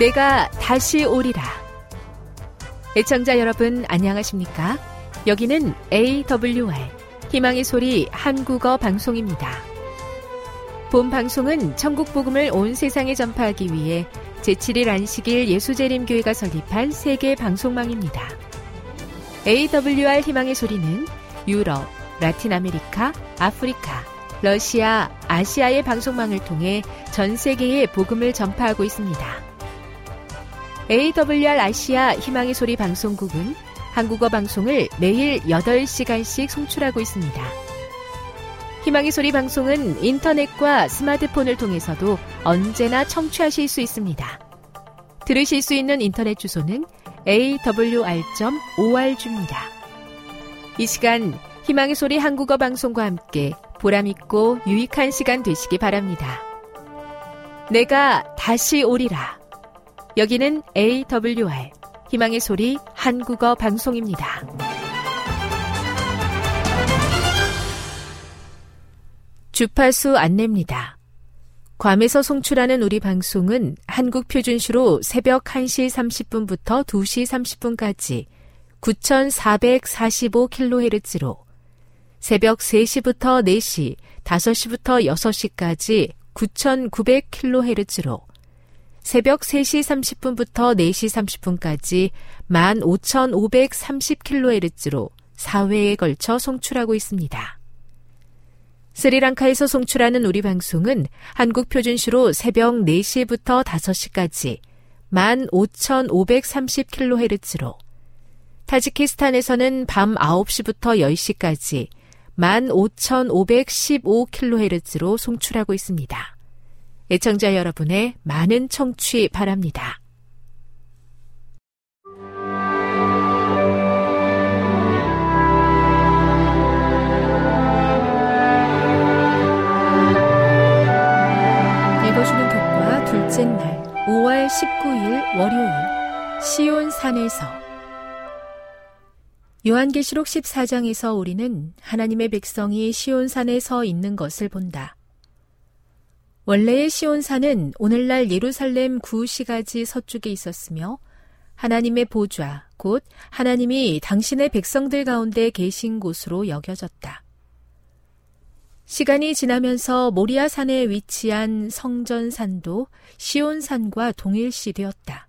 내가 다시 오리라. 애청자 여러분 안녕하십니까? 여기는 AWR 희망의 소리 한국어 방송입니다. 본 방송은 천국 복음을 온 세상에 전파하기 위해 제7일 안식일 예수재림교회가 설립한 세계 방송망입니다. AWR 희망의 소리는 유럽, 라틴 아메리카, 아프리카, 러시아, 아시아의 방송망을 통해 전 세계에 복음을 전파하고 있습니다. AWR 아시아 희망의 소리 방송국은 한국어 방송을 매일 8시간씩 송출하고 있습니다. 희망의 소리 방송은 인터넷과 스마트폰을 통해서도 언제나 청취하실 수 있습니다. 들으실 수 있는 인터넷 주소는 awr.org입니다. 이 시간 희망의 소리 한국어 방송과 함께 보람있고 유익한 시간 되시기 바랍니다. 내가 다시 오리라. 여기는 AWR 희망의 소리 한국어 방송입니다. 주파수 안내입니다. 괌에서 송출하는 우리 방송은 한국 표준시로 새벽 1시 30분부터 2시 30분까지 9445kHz로 새벽 3시부터 4시, 5시부터 6시까지 9900kHz로 새벽 3시 30분부터 4시 30분까지 15530kHz로 4회에 걸쳐 송출하고 있습니다. 스리랑카에서 송출하는 우리 방송은 한국 표준시로 새벽 4시부터 5시까지 15530kHz로 타지키스탄에서는 밤 9시부터 10시까지 15515kHz로 송출하고 있습니다. 애청자 여러분의 많은 청취 바랍니다. 읽어주는 교과 둘째 날 5월 19일 월요일 시온산에서 요한계시록 14장에서 우리는 하나님의 백성이 시온산에 서 있는 것을 본다. 원래의 시온산은 오늘날 예루살렘 구시가지 서쪽에 있었으며 하나님의 보좌, 곧 하나님이 당신의 백성들 가운데 계신 곳으로 여겨졌다. 시간이 지나면서 모리아산에 위치한 성전산도 시온산과 동일시되었다.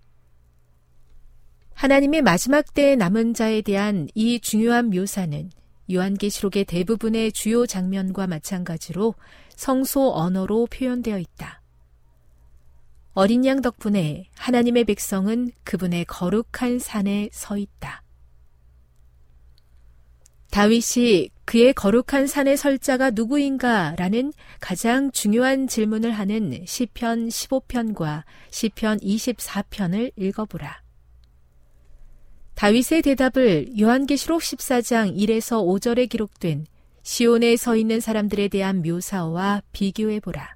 하나님의 마지막 때의 남은 자에 대한 이 중요한 묘사는 요한계시록의 대부분의 주요 장면과 마찬가지로 성소 언어로 표현되어 있다. 어린 양 덕분에 하나님의 백성은 그분의 거룩한 산에 서 있다. 다윗이 그의 거룩한 산에 설 자가 누구인가 라는 가장 중요한 질문을 하는 시편 15편과 시편 24편을 읽어보라. 다윗의 대답을 요한계시록 14장 1에서 5절에 기록된 시온에 서 있는 사람들에 대한 묘사와 비교해보라.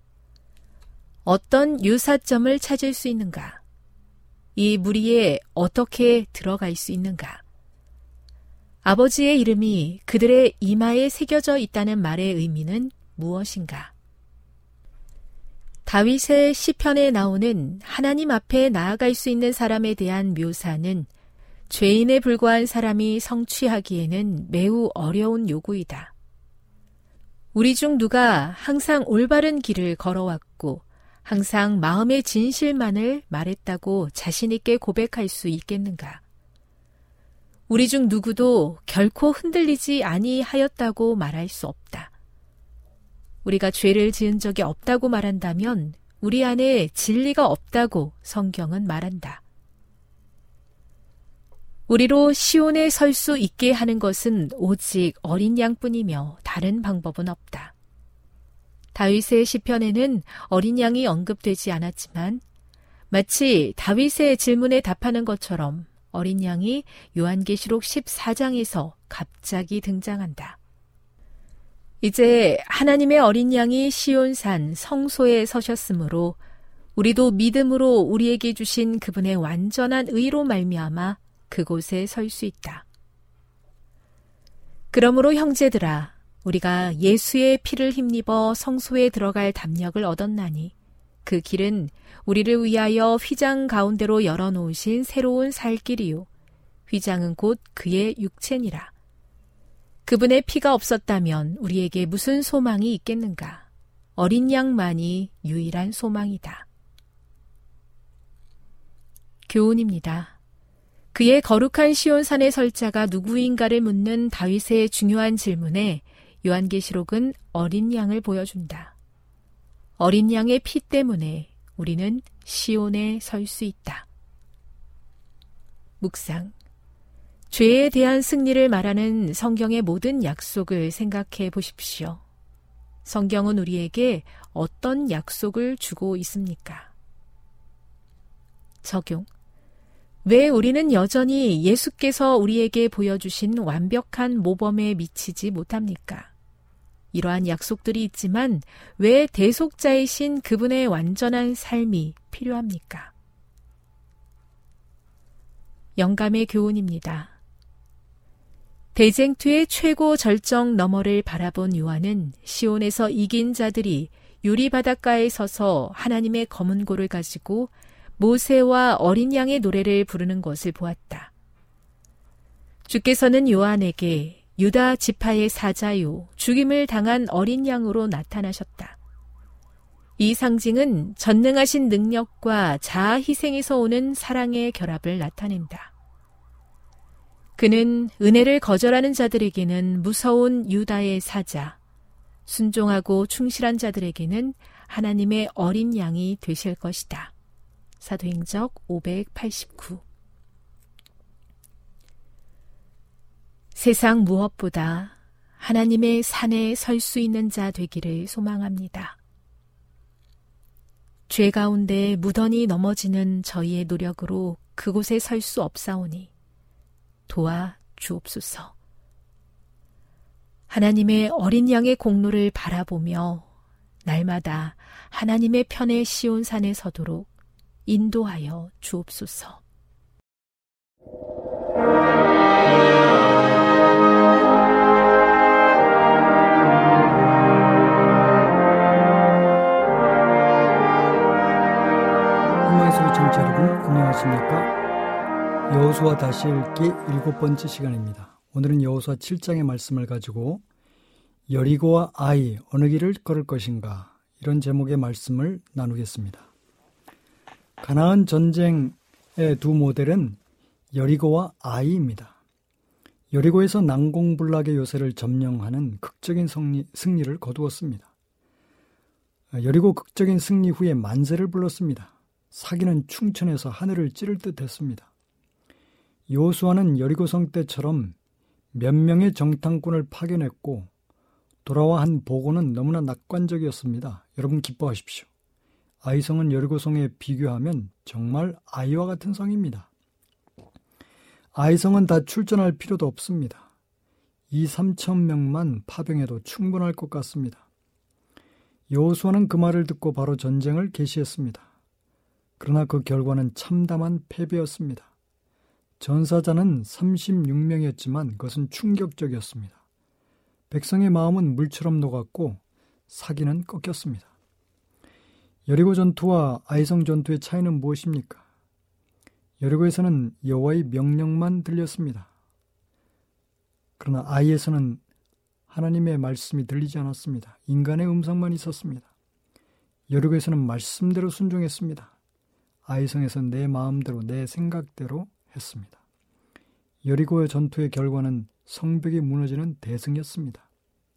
어떤 유사점을 찾을 수 있는가? 이 무리에 어떻게 들어갈 수 있는가? 아버지의 이름이 그들의 이마에 새겨져 있다는 말의 의미는 무엇인가? 다윗의 시편에 나오는 하나님 앞에 나아갈 수 있는 사람에 대한 묘사는 죄인에 불과한 사람이 성취하기에는 매우 어려운 요구이다. 우리 중 누가 항상 올바른 길을 걸어왔고 항상 마음의 진실만을 말했다고 자신 있게 고백할 수 있겠는가? 우리 중 누구도 결코 흔들리지 아니하였다고 말할 수 없다. 우리가 죄를 지은 적이 없다고 말한다면 우리 안에 진리가 없다고 성경은 말한다. 우리로 시온에 설 수 있게 하는 것은 오직 어린 양뿐이며 다른 방법은 없다. 다윗의 시편에는 어린 양이 언급되지 않았지만 마치 다윗의 질문에 답하는 것처럼 어린 양이 요한계시록 14장에서 갑자기 등장한다. 이제 하나님의 어린 양이 시온산 성소에 서셨으므로 우리도 믿음으로 우리에게 주신 그분의 완전한 의로 말미암아 그곳에 설 수 있다. 그러므로 형제들아, 우리가 예수의 피를 힘입어 성소에 들어갈 담력을 얻었나니 그 길은 우리를 위하여 휘장 가운데로 열어놓으신 새로운 살 길이요. 휘장은 곧 그의 육체니라. 그분의 피가 없었다면 우리에게 무슨 소망이 있겠는가? 어린 양만이 유일한 소망이다. 교훈입니다. 그의 거룩한 시온산에 설 자가 누구인가를 묻는 다윗의 중요한 질문에 요한계시록은 어린 양을 보여준다. 어린 양의 피 때문에 우리는 시온에 설 수 있다. 묵상. 죄에 대한 승리를 말하는 성경의 모든 약속을 생각해 보십시오. 성경은 우리에게 어떤 약속을 주고 있습니까? 적용. 왜 우리는 여전히 예수께서 우리에게 보여주신 완벽한 모범에 미치지 못합니까? 이러한 약속들이 있지만 왜 대속자이신 그분의 완전한 삶이 필요합니까? 영감의 교훈입니다. 대쟁투의 최고 절정 너머를 바라본 요한은 시온에서 이긴 자들이 유리 바닷가에 서서 하나님의 검은 고를 가지고 모세와 어린 양의 노래를 부르는 것을 보았다. 주께서는 요한에게 유다 지파의 사자요, 죽임을 당한 어린 양으로 나타나셨다. 이 상징은 전능하신 능력과 자아 희생에서 오는 사랑의 결합을 나타낸다. 그는 은혜를 거절하는 자들에게는 무서운 유다의 사자, 순종하고 충실한 자들에게는 하나님의 어린 양이 되실 것이다. 사도행적 589. 세상 무엇보다 하나님의 산에 설 수 있는 자 되기를 소망합니다. 죄 가운데 무던히 넘어지는 저희의 노력으로 그곳에 설 수 없사오니 도와 주옵소서. 하나님의 어린 양의 공로를 바라보며 날마다 하나님의 편에 시온산에 서도록 인도하여 주옵소서. 한마디소리 청취자 여러분, 안녕하십니까? 여호수아 다시 읽기 7번째 시간입니다. 오늘은 여호수아 7장의 말씀을 가지고 여리고와 아이 어느 길을 걸을 것인가, 이런 제목의 말씀을 나누겠습니다. 가나안 전쟁의 두 모델은 여리고와 아이입니다. 여리고에서 난공불락의 요새를 점령하는 극적인 승리를 거두었습니다. 여리고 극적인 승리 후에 만세를 불렀습니다. 사기는 충천에서 하늘을 찌를 듯 했습니다. 여호수아는 여리고성 때처럼 몇 명의 정탐꾼을 파견했고 돌아와 한 보고는 너무나 낙관적이었습니다. 여러분 기뻐하십시오. 아이성은 여리고성에 비교하면 정말 아이와 같은 성입니다. 아이성은 다 출전할 필요도 없습니다. 2-3천 명만 파병해도 충분할 것 같습니다. 여호수아는 그 말을 듣고 바로 전쟁을 개시했습니다. 그러나 그 결과는 참담한 패배였습니다. 전사자는 36명이었지만 그것은 충격적이었습니다. 백성의 마음은 물처럼 녹았고 사기는 꺾였습니다. 여리고 전투와 아이성 전투의 차이는 무엇입니까? 여리고에서는 여호와의 명령만 들렸습니다. 그러나 아이에서는 하나님의 말씀이 들리지 않았습니다. 인간의 음성만 있었습니다. 여리고에서는 말씀대로 순종했습니다. 아이성에서는 내 마음대로, 내 생각대로 했습니다. 여리고의 전투의 결과는 성벽이 무너지는 대승이었습니다.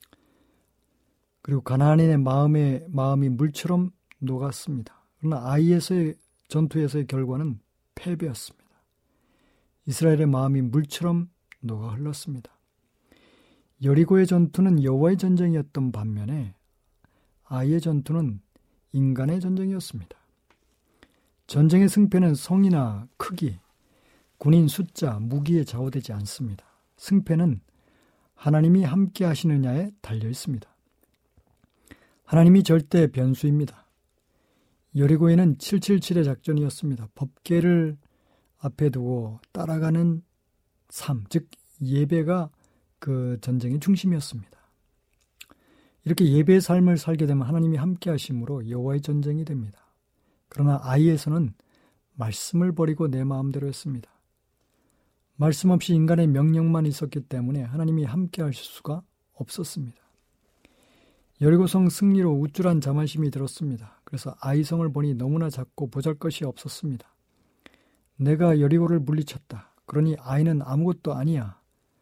그리고 가나안인의 마음이 물처럼 녹았습니다. 그러나 아이에서의 전투에서의 결과는 패배였습니다. 이스라엘의 마음이 물처럼 녹아 흘렀습니다. 여리고의 전투는 여호와의 전쟁이었던 반면에 아이의 전투는 인간의 전쟁이었습니다. 전쟁의 승패는 성이나 크기, 군인 숫자, 무기에 좌우되지 않습니다. 승패는 하나님이 함께 하시느냐에 달려 있습니다. 하나님이 절대 변수입니다. 여리고에는 777의 작전이었습니다. 법궤를 앞에 두고 따라가는 삶, 즉 예배가 그 전쟁의 중심이었습니다. 이렇게 예배의 삶을 살게 되면 하나님이 함께 하심으로 여호와의 전쟁이 됩니다. 그러나 아이에서는 말씀을 버리고 내 마음대로 했습니다. 말씀 없이 인간의 명령만 있었기 때문에 하나님이 함께 하실 수가 없었습니다. 여리고성 승리로 우쭐한 자만심이 들었습니다. 그래서 아이성을 보니 너무나 작고 보잘것이 없었습니다. 내가 여리고를 물리쳤다. 그러니 아이는 아무것도 아니야.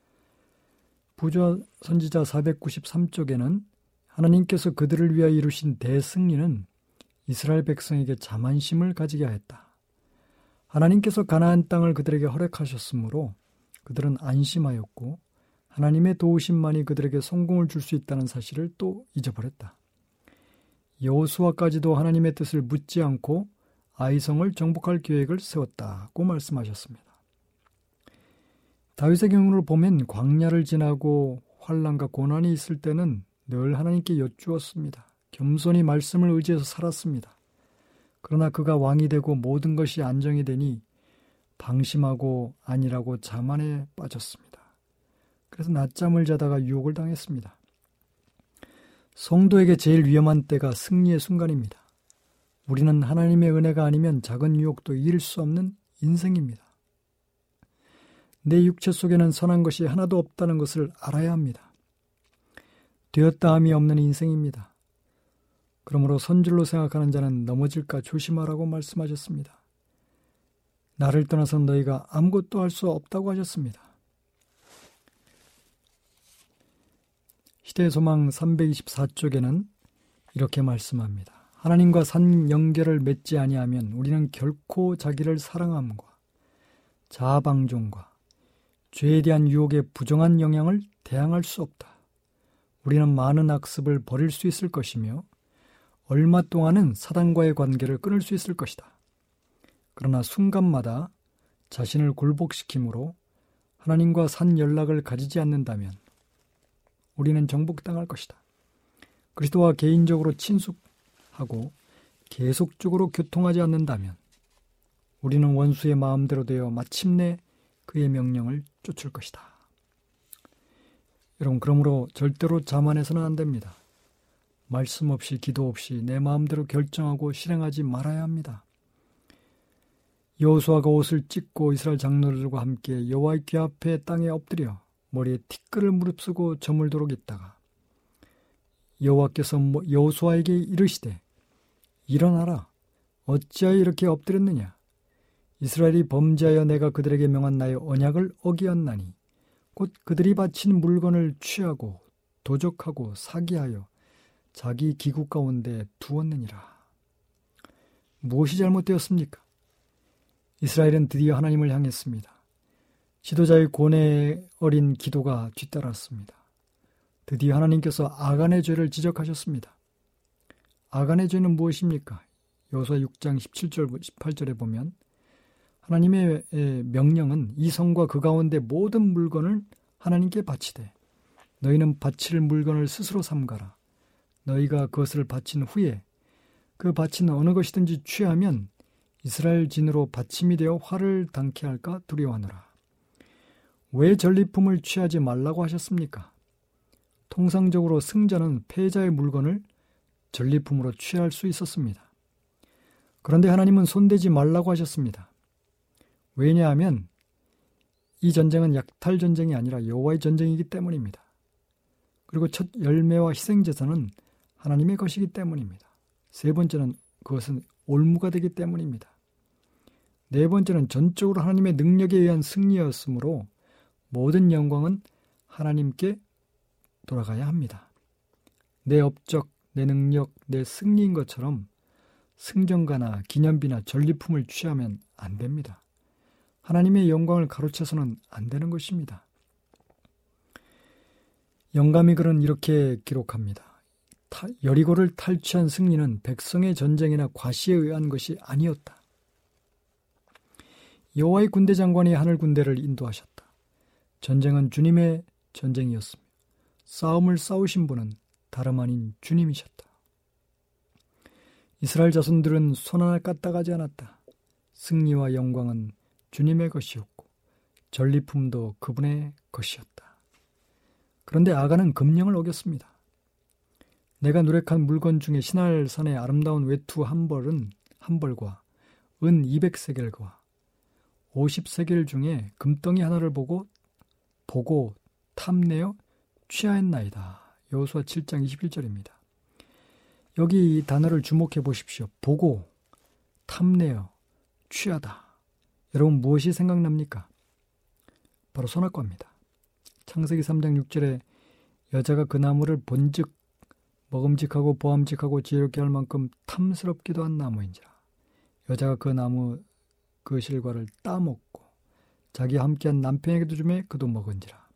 부조 선지자 493쪽에는 하나님께서 그들을 위하여 이루신 대승리는 이스라엘 백성에게 자만심을 가지게 하였다. 하나님께서 가나안 땅을 그들에게 허락하셨으므로 그들은 안심하였고 하나님의 도우심만이 그들에게 성공을 줄 수 있다는 사실을 또 잊어버렸다. 여호수아까지도 하나님의 뜻을 묻지 않고 아이성을 정복할 계획을 세웠다고 말씀하셨습니다. 다윗의 경우를 보면 광야를 지나고 환난과 고난이 있을 때는 늘 하나님께 여쭈었습니다. 겸손히 말씀을 의지해서 살았습니다. 그러나 그가 왕이 되고 모든 것이 안정이 되니 방심하고 안일하고 자만에 빠졌습니다. 그래서 낮잠을 자다가 유혹을 당했습니다. 성도에게 제일 위험한 때가 승리의 순간입니다. 우리는 하나님의 은혜가 아니면 작은 유혹도 이길 수 없는 인생입니다. 내 육체 속에는 선한 것이 하나도 없다는 것을 알아야 합니다. 되었다함이 없는 인생입니다. 그러므로 선줄로 생각하는 자는 넘어질까 조심하라고 말씀하셨습니다. 나를 떠나서 너희가 아무것도 할 수 없다고 하셨습니다. 시대소망 324쪽에는 이렇게 말씀합니다. 하나님과 산 연결을 맺지 아니하면 우리는 결코 자기를 사랑함과 자아방종과 죄에 대한 유혹의 부정한 영향을 대항할 수 없다. 우리는 많은 악습을 버릴 수 있을 것이며 얼마 동안은 사단과의 관계를 끊을 수 있을 것이다. 그러나 순간마다 자신을 굴복시킴으로 하나님과 산 연락을 가지지 않는다면 우리는 정복당할 것이다. 그리스도와 개인적으로 친숙하고 계속적으로 교통하지 않는다면 우리는 원수의 마음대로 되어 마침내 그의 명령을 쫓을 것이다. 여러분, 그러므로 절대로 자만해서는 안 됩니다. 말씀 없이 기도 없이 내 마음대로 결정하고 실행하지 말아야 합니다. 여호수아가 옷을 찢고 이스라엘 장로들과 함께 여호와의 궤 앞에 땅에 엎드려 머리에 티끌을 무릅쓰고 저물도록 있다가 여호와께서 여호수아에게 이르시되 일어나라 어찌하여 이렇게 엎드렸느냐 이스라엘이 범죄하여 내가 그들에게 명한 나의 언약을 어기었나니 곧 그들이 바친 물건을 취하고 도적하고 사기하여 자기 기구 가운데 두었느니라. 무엇이 잘못되었습니까? 이스라엘은 드디어 하나님을 향했습니다. 지도자의 고뇌 어린 기도가 뒤따랐습니다. 드디어 하나님께서 아간의 죄를 지적하셨습니다. 아간의 죄는 무엇입니까? 여호수아 6장 17절 18절에 보면 하나님의 명령은 이 성과 그 가운데 모든 물건을 하나님께 바치되 너희는 바칠 물건을 스스로 삼가라. 너희가 그것을 바친 후에 그 바친 어느 것이든지 취하면 이스라엘 진으로 받침이 되어 화를 당케 할까 두려워하노라. 왜 전리품을 취하지 말라고 하셨습니까? 통상적으로 승자는 패자의 물건을 전리품으로 취할 수 있었습니다. 그런데 하나님은 손대지 말라고 하셨습니다. 왜냐하면 이 전쟁은 약탈 전쟁이 아니라 여호와의 전쟁이기 때문입니다. 그리고 첫 열매와 희생제사는 하나님의 것이기 때문입니다. 세 번째는 그것은 올무가 되기 때문입니다. 네 번째는 전적으로 하나님의 능력에 의한 승리였으므로 모든 영광은 하나님께 돌아가야 합니다. 내 업적, 내 능력, 내 승리인 것처럼 승전가나 기념비나 전리품을 취하면 안 됩니다. 하나님의 영광을 가로채서는 안 되는 것입니다. 영감이 글은 이렇게 기록합니다. 여리고를 탈취한 승리는 백성의 전쟁이나 과시에 의한 것이 아니었다. 여호와의 군대 장관이 하늘 군대를 인도하셨다. 전쟁은 주님의 전쟁이었으며 싸움을 싸우신 분은 다름 아닌 주님이셨다. 이스라엘 자손들은 손 하나 까딱하지 않았다. 승리와 영광은 주님의 것이었고 전리품도 그분의 것이었다. 그런데 아간은 금령을 어겼습니다. 내가 누락한 물건 중에 시날산의 아름다운 외투 한 한 벌과 은 200세겔과 50세겔 중에 금덩이 하나를 보고 탐내어 취하였나이다. 여호수아 7장 21절입니다. 여기 이 단어를 주목해 보십시오. 보고, 탐내어, 취하다. 여러분 무엇이 생각납니까? 바로 선악과입니다. 창세기 3장 6절에 여자가 그 나무를 본즉 먹음직하고 보암직하고 지혜롭게 할 만큼 탐스럽기도 한 나무인지라. 여자가 그 나무 그 실과를 따먹고 자기와 함께한 남편에게도 주매 그도 먹은지라.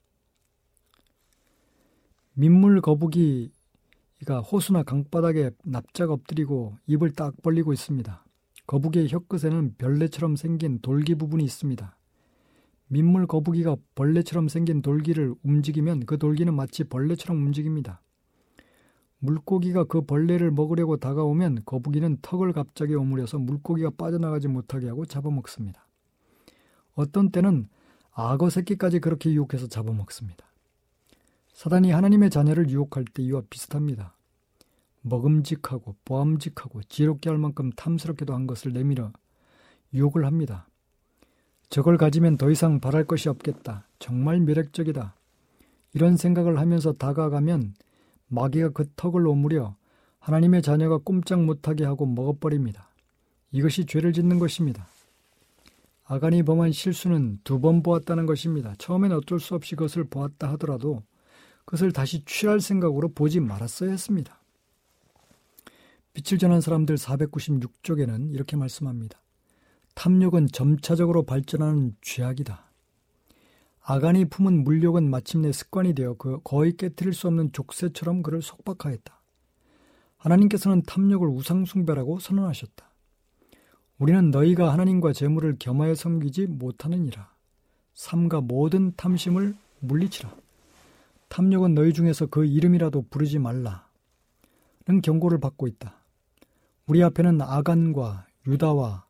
민물 거북이가 호수나 강바닥에 납작 엎드리고 입을 딱 벌리고 있습니다. 거북이의 혀끝에는 벌레처럼 생긴 돌기 부분이 있습니다. 민물 거북이가 벌레처럼 생긴 돌기를 움직이면 그 돌기는 마치 벌레처럼 움직입니다. 물고기가 그 벌레를 먹으려고 다가오면 거북이는 턱을 갑자기 오므려서 물고기가 빠져나가지 못하게 하고 잡아먹습니다. 어떤 때는 악어 새끼까지 그렇게 유혹해서 잡아먹습니다. 사단이 하나님의 자녀를 유혹할 때 이와 비슷합니다. 먹음직하고 보암직하고 지혜롭게 할 만큼 탐스럽게도 한 것을 내밀어 유혹을 합니다. 저걸 가지면 더 이상 바랄 것이 없겠다. 정말 매력적이다. 이런 생각을 하면서 다가가면 마귀가 그 턱을 오므려 하나님의 자녀가 꼼짝 못하게 하고 먹어버립니다. 이것이 죄를 짓는 것입니다. 아간이 범한 실수는 2번 보았다는 것입니다. 처음엔 어쩔 수 없이 그것을 보았다 하더라도 그것을 다시 취할 생각으로 보지 말았어야 했습니다. 빛을 전한 사람들 496쪽에는 이렇게 말씀합니다. 탐욕은 점차적으로 발전하는 죄악이다. 아간이 품은 물욕은 마침내 습관이 되어 거의 깨트릴 수 없는 족쇄처럼 그를 속박하였다. 하나님께서는 탐욕을 우상숭배라고 선언하셨다. 우리는 너희가 하나님과 재물을 겸하여 섬기지 못하느니라. 삼가 모든 탐심을 물리치라. 탐욕은 너희 중에서 그 이름이라도 부르지 말라는 경고를 받고 있다. 우리 앞에는 아간과 유다와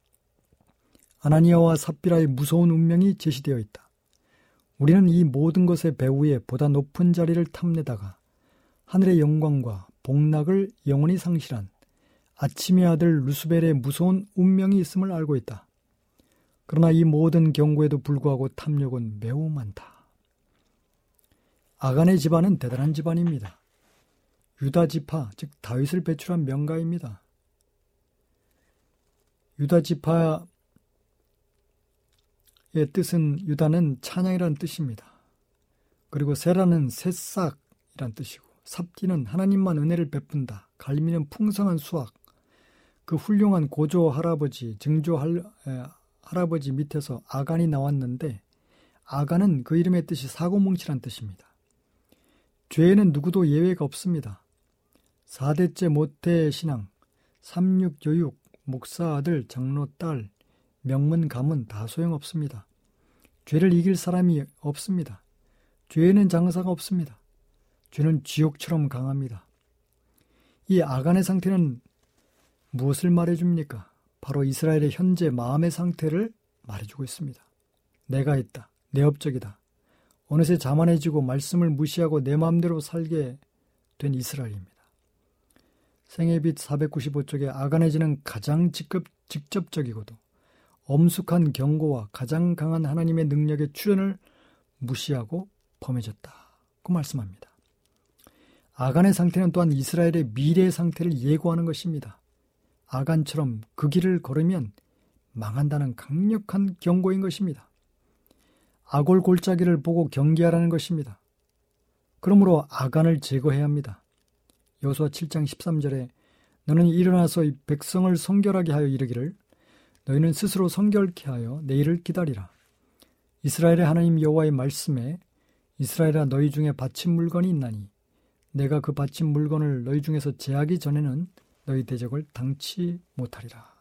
아나니아와 삽비라의 무서운 운명이 제시되어 있다. 우리는 이 모든 것의 배후에 보다 높은 자리를 탐내다가 하늘의 영광과 복락을 영원히 상실한 아침의 아들 루스벨의 무서운 운명이 있음을 알고 있다. 그러나 이 모든 경고에도 불구하고 탐욕은 매우 많다. 아간의 집안은 대단한 집안입니다. 유다 지파, 즉 다윗을 배출한 명가입니다. 유다 지파의 뜻은 유다는 찬양이라는 뜻입니다. 그리고 세라는 새싹이란 뜻이고 삽디는 하나님만 은혜를 베푼다. 갈미는 풍성한 수확. 그 훌륭한 고조 할아버지, 증조 할아버지 밑에서 아간이 나왔는데 아간은 그 이름의 뜻이 사고뭉치란 뜻입니다. 죄에는 누구도 예외가 없습니다. 4대째 모태 신앙, 36여육, 목사 아들, 장로 딸, 명문 가문 다 소용없습니다. 죄를 이길 사람이 없습니다. 죄에는 장사가 없습니다. 죄는 지옥처럼 강합니다. 이 아간의 상태는 무엇을 말해줍니까? 바로 이스라엘의 현재 마음의 상태를 말해주고 있습니다. 내가 했다. 내 업적이다. 어느새 자만해지고 말씀을 무시하고 내 마음대로 살게 된 이스라엘입니다. 생애빛 495쪽에 아간의 죄는 가장 직접적이고도 엄숙한 경고와 가장 강한 하나님의 능력의 출현을 무시하고 범해졌다고 말씀합니다. 아간의 상태는 또한 이스라엘의 미래의 상태를 예고하는 것입니다. 아간처럼 그 길을 걸으면 망한다는 강력한 경고인 것입니다. 아골 골짜기를 보고 경계하라는 것입니다. 그러므로 아간을 제거해야 합니다. 여호수아 7장 13절에 너는 일어나서 이 백성을 성결하게 하여 이르기를 너희는 스스로 성결케 하여 내일을 기다리라. 이스라엘의 하나님 여호와의 말씀에 이스라엘아 너희 중에 바친 물건이 있나니 내가 그 바친 물건을 너희 중에서 제하기 전에는 너희 대적을 당치 못하리라.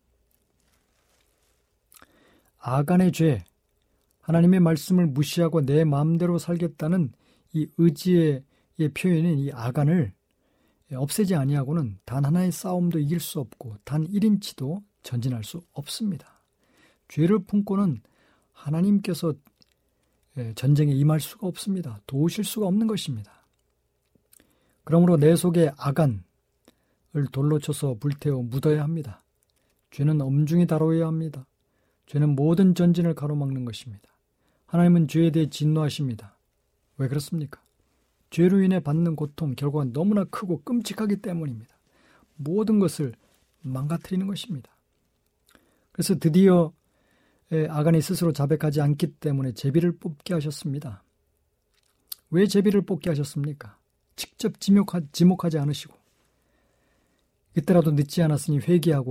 아간의 죄, 하나님의 말씀을 무시하고 내 마음대로 살겠다는 이 의지의 표현인 이 아간을 없애지 아니하고는 단 하나의 싸움도 이길 수 없고 단 1인치도 전진할 수 없습니다. 죄를 품고는 하나님께서 전쟁에 임할 수가 없습니다. 도우실 수가 없는 것입니다. 그러므로 내 속에 아간을 돌로 쳐서 불태워 묻어야 합니다. 죄는 엄중히 다뤄야 합니다. 죄는 모든 전진을 가로막는 것입니다. 하나님은 죄에 대해 진노하십니다. 왜 그렇습니까? 죄로 인해 받는 고통, 결과가 너무나 크고 끔찍하기 때문입니다. 모든 것을 망가뜨리는 것입니다. 그래서 드디어 아간이 스스로 자백하지 않기 때문에 제비를 뽑게 하셨습니다. 왜 제비를 뽑게 하셨습니까? 직접 지목하지 않으시고 이때라도 늦지 않았으니 회개할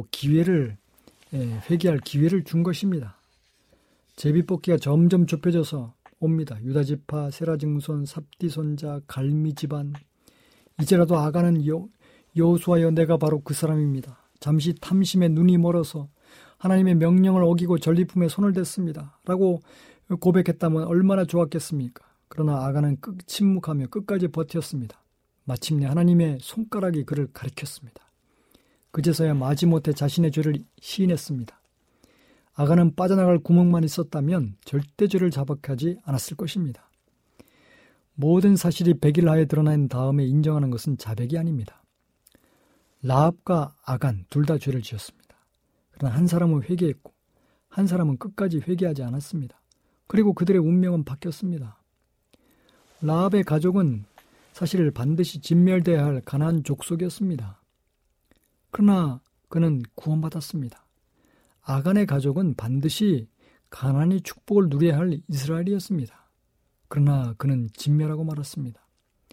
기회를 준 것입니다. 제비 뽑기가 점점 좁혀져서 옵니다. 유다지파, 세라직무손, 삽디손자, 갈미집안. 이제라도 아간은 여호수아여 내가 바로 그 사람입니다. 잠시 탐심에 눈이 멀어서 하나님의 명령을 어기고 전리품에 손을 댔습니다. 라고 고백했다면 얼마나 좋았겠습니까? 그러나 아간은 침묵하며 끝까지 버텼습니다. 마침내 하나님의 손가락이 그를 가리켰습니다. 그제서야 마지못해 자신의 죄를 시인했습니다. 아간은 빠져나갈 구멍만 있었다면 절대 죄를 자백하지 않았을 것입니다. 모든 사실이 백일하에 드러난 다음에 인정하는 것은 자백이 아닙니다. 라합과 아간 둘 다 죄를 지었습니다. 그러나 한 사람은 회개했고 한 사람은 끝까지 회개하지 않았습니다. 그리고 그들의 운명은 바뀌었습니다. 라합의 가족은 사실 반드시 진멸돼야 할 가나안 족속이었습니다. 그러나 그는 구원받았습니다. 아간의 가족은 반드시 가나안의 축복을 누려야 할 이스라엘이었습니다. 그러나 그는 진멸하고 말았습니다.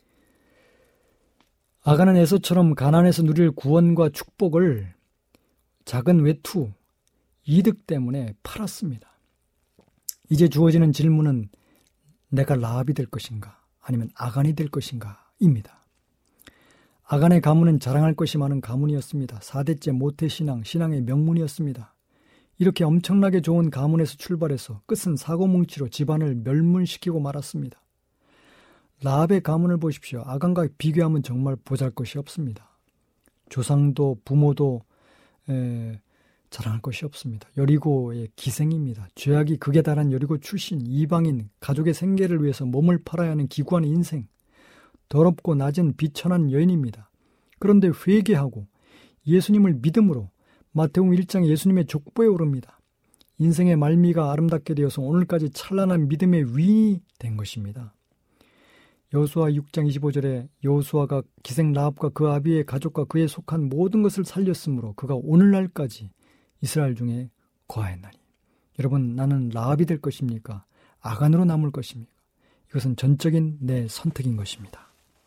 아간은 에서처럼 가나안에서 누릴 구원과 축복을 작은 외투, 이득 때문에 팔았습니다. 이제 주어지는 질문은 내가 라합이 될 것인가 아니면 아간이 될 것인가 입니다. 아간의 가문은 자랑할 것이 많은 가문이었습니다. 4대째 모태신앙, 신앙의 명문이었습니다. 이렇게 엄청나게 좋은 가문에서 출발해서 끝은 사고뭉치로 집안을 멸문시키고 말았습니다. 라합의 가문을 보십시오. 아간과 비교하면 정말 보잘것이 없습니다. 조상도 부모도 자랑할 것이 없습니다. 여리고의 기생입니다. 죄악이 극에 달한 여리고 출신, 이방인, 가족의 생계를 위해서 몸을 팔아야 하는 기구한 인생, 더럽고 낮은 비천한 여인입니다. 그런데 회개하고 예수님을 믿음으로 마태복음 1장 예수님의 족보에 오릅니다. 인생의 말미가 아름답게 되어서 오늘까지 찬란한 믿음의 위인이 된 것입니다. 여호수아 6장 25절에 여호수아가 기생 라합과 그 아비의 가족과 그에 속한 모든 것을 살렸으므로 그가 오늘날까지 이스라엘 중에 거하였나니. 여러분, 나는 라합이 될 것입니까? 아간으로 남을 것입니까? 이것은 전적인 내 선택인 것입니다.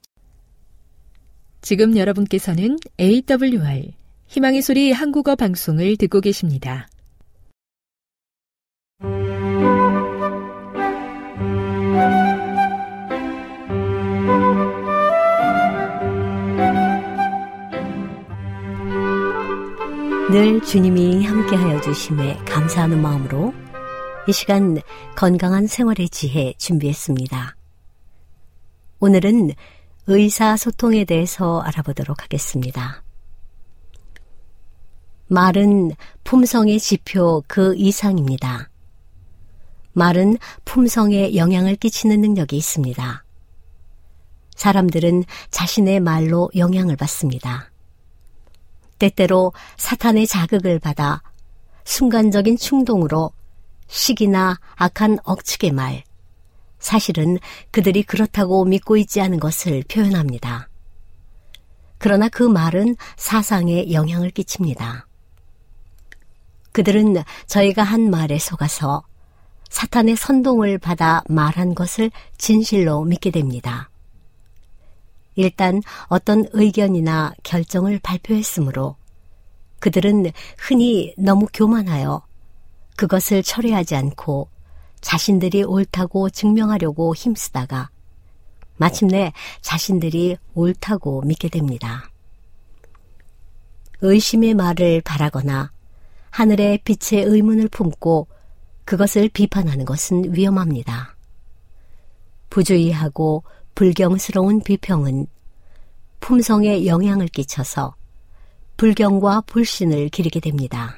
지금 여러분께서는 AWR 희망의 소리 한국어 방송을 듣고 계십니다. 늘 주님이 함께하여 주심에 감사하는 마음으로 이 시간 건강한 생활의 지혜 준비했습니다. 오늘은 의사소통에 대해서 알아보도록 하겠습니다. 말은 품성의 지표 그 이상입니다. 말은 품성에 영향을 끼치는 능력이 있습니다. 사람들은 자신의 말로 영향을 받습니다. 때때로 사탄의 자극을 받아 순간적인 충동으로 시기나 악한 억측의 말, 사실은 그들이 그렇다고 믿고 있지 않은 것을 표현합니다. 그러나 그 말은 사상에 영향을 끼칩니다. 그들은 저희가 한 말에 속아서 사탄의 선동을 받아 말한 것을 진실로 믿게 됩니다. 일단 어떤 의견이나 결정을 발표했으므로 그들은 흔히 너무 교만하여 그것을 철회하지 않고 자신들이 옳다고 증명하려고 힘쓰다가 마침내 자신들이 옳다고 믿게 됩니다. 의심의 말을 바라거나 하늘의 빛의 의문을 품고 그것을 비판하는 것은 위험합니다. 부주의하고 불경스러운 비평은 품성에 영향을 끼쳐서 불경과 불신을 기르게 됩니다.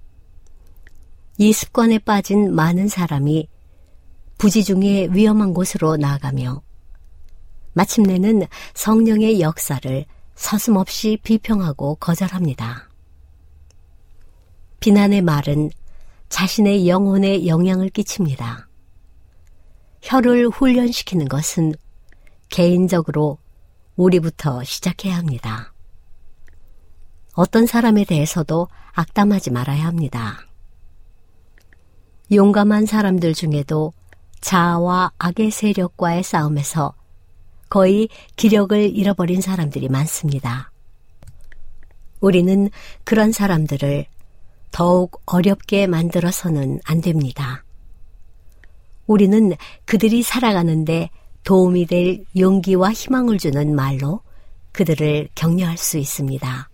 이 습관에 빠진 많은 사람이 부지 중에 위험한 곳으로 나아가며 마침내는 성령의 역사를 서슴없이 비평하고 거절합니다. 비난의 말은 자신의 영혼에 영향을 끼칩니다. 혀를 훈련시키는 것은 개인적으로 우리부터 시작해야 합니다. 어떤 사람에 대해서도 악담하지 말아야 합니다. 용감한 사람들 중에도 자아와 악의 세력과의 싸움에서 거의 기력을 잃어버린 사람들이 많습니다. 우리는 그런 사람들을 더욱 어렵게 만들어서는 안 됩니다. 우리는 그들이 살아가는데 도움이 될 용기와 희망을 주는 말로 그들을 격려할 수 있습니다.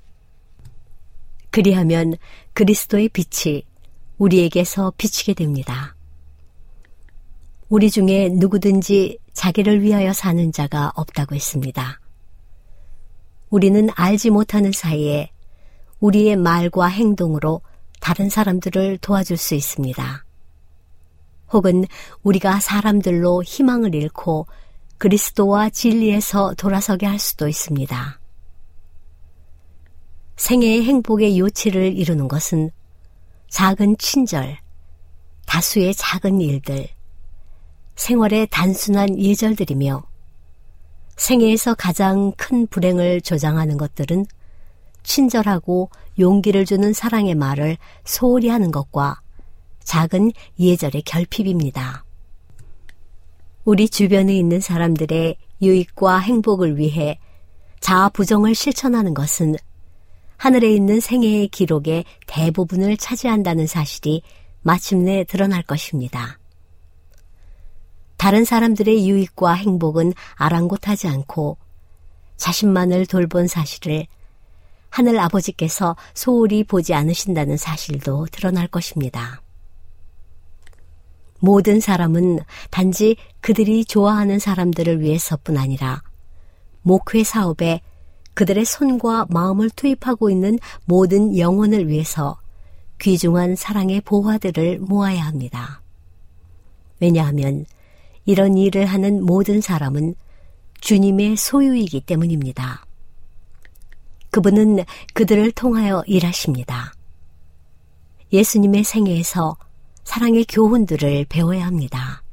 그리하면 그리스도의 빛이 우리에게서 비치게 됩니다. 우리 중에 누구든지 자기를 위하여 사는 자가 없다고 했습니다. 우리는 알지 못하는 사이에 우리의 말과 행동으로 다른 사람들을 도와줄 수 있습니다. 혹은 우리가 사람들로 희망을 잃고 그리스도와 진리에서 돌아서게 할 수도 있습니다. 생애의 행복의 요치를 이루는 것은 작은 친절, 다수의 작은 일들, 생활의 단순한 예절들이며 생애에서 가장 큰 불행을 조장하는 것들은 친절하고 용기를 주는 사랑의 말을 소홀히 하는 것과 작은 예절의 결핍입니다. 우리 주변에 있는 사람들의 유익과 행복을 위해 자아 부정을 실천하는 것은 하늘에 있는 생애의 기록의 대부분을 차지한다는 사실이 마침내 드러날 것입니다. 다른 사람들의 유익과 행복은 아랑곳하지 않고 자신만을 돌본 사실을 하늘 아버지께서 소홀히 보지 않으신다는 사실도 드러날 것입니다. 모든 사람은 단지 그들이 좋아하는 사람들을 위해서뿐 아니라 목회 사업에 그들의 손과 마음을 투입하고 있는 모든 영혼을 위해서 귀중한 사랑의 보화들을 모아야 합니다. 왜냐하면 이런 일을 하는 모든 사람은 주님의 소유이기 때문입니다. 그분은 그들을 통하여 일하십니다. 예수님의 생애에서 사랑의 교훈들을 배워야 합니다.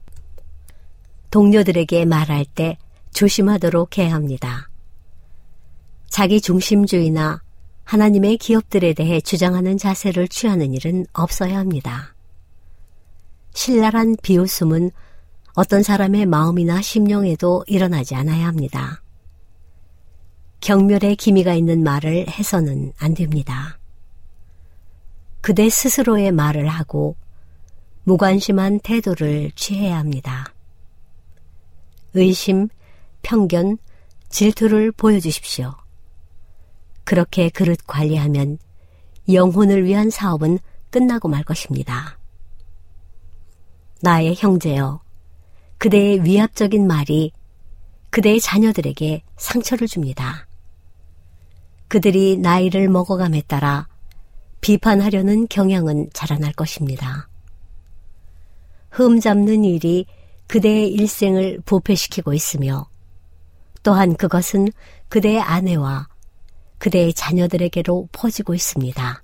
동료들에게 말할 때 조심하도록 해야 합니다. 자기 중심주의나 하나님의 기업들에 대해 주장하는 자세를 취하는 일은 없어야 합니다. 신랄한 비웃음은 어떤 사람의 마음이나 심령에도 일어나지 않아야 합니다. 경멸의 기미가 있는 말을 해서는 안 됩니다. 그대 스스로의 말을 하고 무관심한 태도를 취해야 합니다. 의심, 편견, 질투를 보여주십시오. 그렇게 그릇 관리하면 영혼을 위한 사업은 끝나고 말 것입니다. 나의 형제여, 그대의 위압적인 말이 그대의 자녀들에게 상처를 줍니다. 그들이 나이를 먹어감에 따라 비판하려는 경향은 자라날 것입니다. 흠 잡는 일이 그대의 일생을 부패시키고 있으며 또한 그것은 그대의 아내와 그대의 자녀들에게로 퍼지고 있습니다.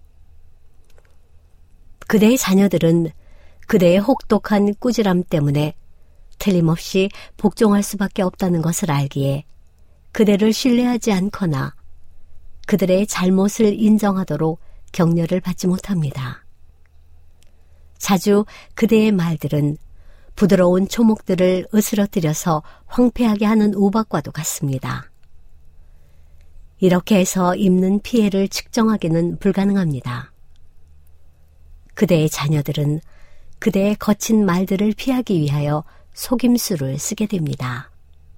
그대의 자녀들은 그대의 혹독한 꾸지람 때문에 틀림없이 복종할 수밖에 없다는 것을 알기에 그대를 신뢰하지 않거나 그들의 잘못을 인정하도록 격려를 받지 못합니다. 자주 그대의 말들은 부드러운 초목들을 으스러뜨려서 황폐하게 하는 우박과도 같습니다. 이렇게 해서 입는 피해를 측정하기는 불가능합니다. 그대의 자녀들은 그대의 거친 말들을 피하기 위하여 속임수를 쓰게 됩니다.